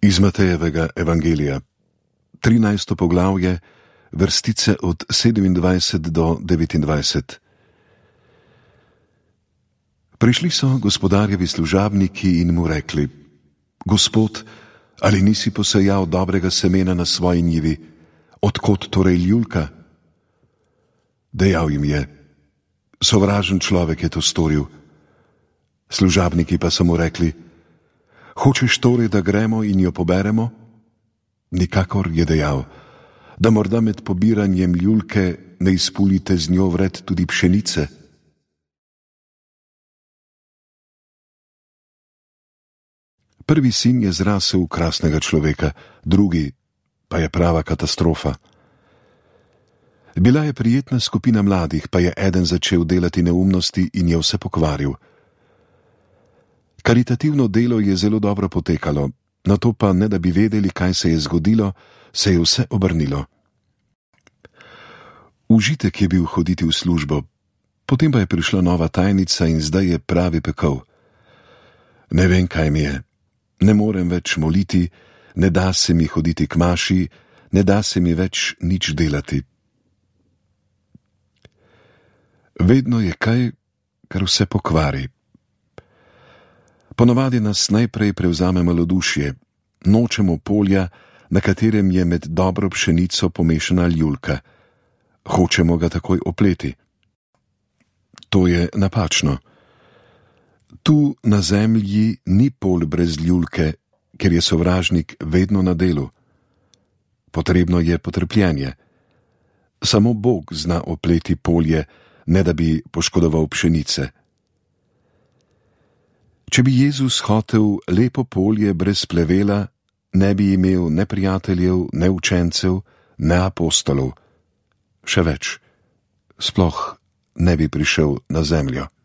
Iz Matejevega evangelija, 13. poglavje, vrstice od 27 do 29. Prišli so gospodarjevi služabniki in mu rekli: Gospod, ali nisi posejal dobrega semena na svoji njivi, odkot torej ljulka? Dejal jim je: Sovražen človek je to storil. Služabniki pa so mu rekli: Hočeš torej, da gremo in jo poberemo? Nikakor, je dejal, da morda med pobiranjem ljulke ne izpulite z njo vred tudi pšenice. Prvi sin je zrasel v krasnega človeka, drugi pa je prava katastrofa. Bila je prijetna skupina mladih, pa je eden začel delati neumnosti in je vse pokvaril. Karitativno delo je zelo dobro potekalo, nato pa, ne da bi vedeli, kaj se je zgodilo, se je vse obrnilo. Užitek je bil hoditi v službo, potem pa je prišla nova tajnica in zdaj je pravi pekel. Ne vem, kaj mi je. Ne morem več moliti, ne da se mi hoditi k maši, ne da se mi več nič delati. Vedno je kaj, kar vse pokvari. Ponavadi nas najprej prevzame malodušje, nočemo polja, na katerem je med dobro pšenico pomešana ljulka. Hočemo ga takoj opleti. To je napačno. Tu na zemlji ni polj brez ljulke, ker je sovražnik vedno na delu. Potrebno je potrpljenje. Samo Bog zna opleti polje, ne da bi poškodoval pšenice. Če bi Jezus hotel lepo polje brez plevela, ne bi imel ne prijateljev, ne učencev, ne apostolov. Še več, sploh ne bi prišel na zemljo.